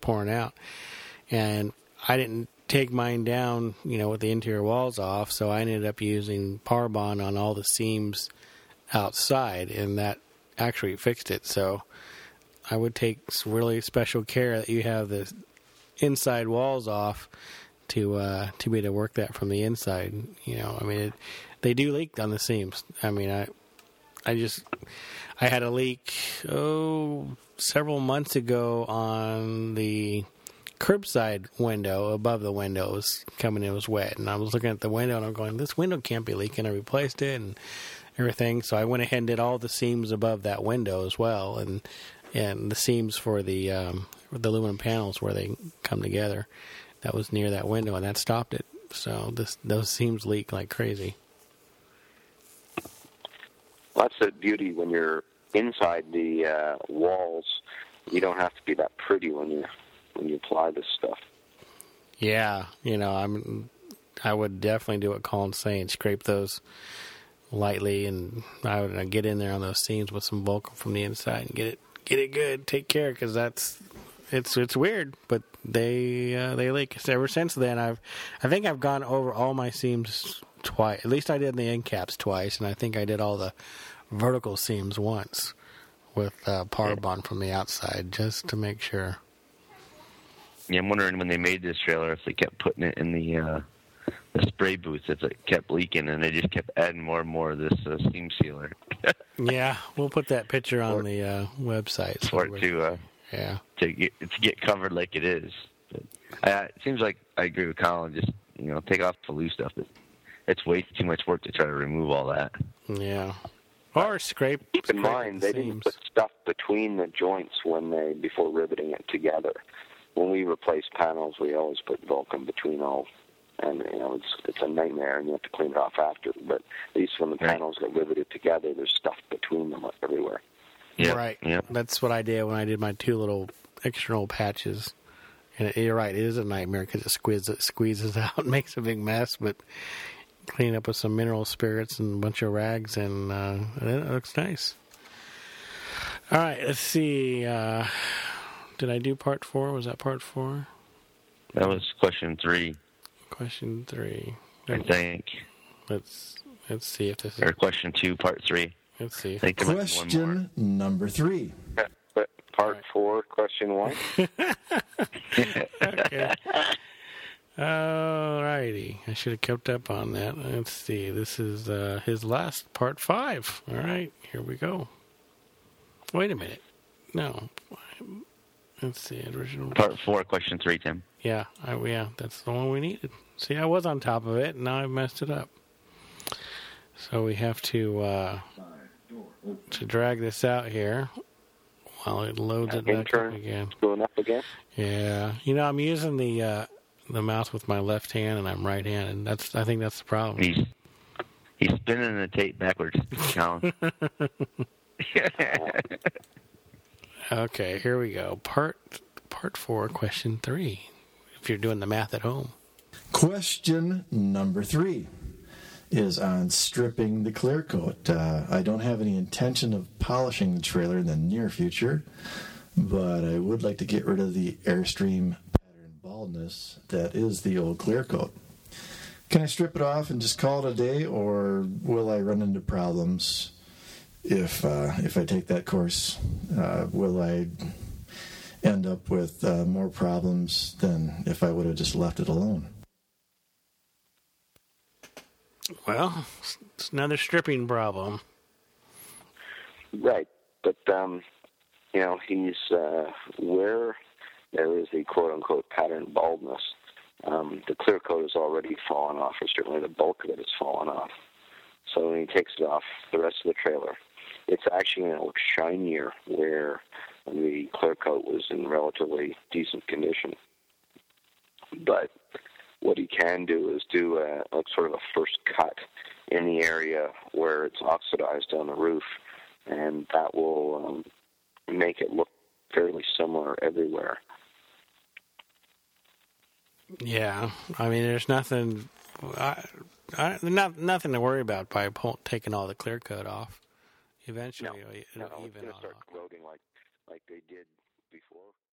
pouring out. And I didn't take mine down, with the interior walls off, so I ended up using Powerbond on all the seams outside, and that actually fixed it. So I would take really special care that you have the inside walls off to be able to work that from the inside. They do leak on the seams. I had a leak several months ago on the curbside window above the windows coming in. It was wet, and I was looking at the window and I'm going, this window can't be leaking. I replaced it and everything, so I went ahead and did all the seams above that window as well, and the seams for the aluminum panels where they come together. That was near that window, and that stopped it. So those seams leak like crazy. Well, that's the beauty when you're inside the walls. You don't have to be that pretty when you apply this stuff. Yeah, I would definitely do what Colin's saying, scrape those lightly, and I would get in there on those seams with some Vulcan from the inside and get it good. Take care, because it's weird, but they leak. Ever since then, I think I've gone over all my seams twice. At least I did the end caps twice, and I think I did all the vertical seams once with Powerbond from the outside, just to make sure. Yeah, I'm wondering when they made this trailer if they kept putting it in the spray booth, if it kept leaking, and they just kept adding more and more of this seam sealer. Yeah, we'll put that picture on the website. For it to get covered like it is. But, it seems like I agree with Colin. Just take off the loose stuff. It's way too much work to try to remove all that. Yeah, or scrape. Keep in mind they didn't put stuff between the joints before riveting it together. When we replace panels, we always put Vulcan between all, and it's a nightmare, and you have to clean it off after. But at least when the panels get riveted together, there's stuff between them everywhere. Yeah, right. Yeah. That's what I did when I did my two little external patches. And you're right, it is a nightmare because it squeezes out and makes a big mess. But clean up with some mineral spirits and a bunch of rags, and it looks nice. All right, let's see. Did I do part 4? Was that part 4? That was question 3. Question 3. I think. Let's see if this is... Or question 2, part 3. Let's see. Question number 3. Part 4, question 1. Okay. All righty. I should have kept up on that. Let's see. This is his last, part 5. All right, here we go. Wait a minute. No. Let's see. Original. Part 4, question 3, Tim. Yeah, that's the one we needed. See, I was on top of it, and now I've messed it up. So we have to drag this out here while it loads it back up again. Going up again? Yeah. I'm using the mouse with my left hand, and I'm right-handed. I think that's the problem. He's spinning the tape backwards, Colin. Okay, here we go. Part 4, question 3. If you're doing the math at home. Question number 3 is on stripping the clear coat. I don't have any intention of polishing the trailer in the near future, but I would like to get rid of the Airstream pattern baldness that is the old clear coat. Can I strip it off and just call it a day, or will I run into problems if I take that course? Will I end up with more problems than if I would have just left it alone? Well, it's another stripping problem. Right, but he's where there is a quote-unquote pattern baldness. The clear coat has already fallen off, or certainly the bulk of it has fallen off. So when he takes it off the rest of the trailer, it's actually going to look shinier where the clear coat was in relatively decent condition. But what he can do is do a sort of a first cut in the area where it's oxidized on the roof, and that will make it look fairly similar everywhere. Yeah, I mean, there's nothing, nothing to worry about by taking all the clear coat off. Eventually, it'll even it's going to off. start corroding like they did before.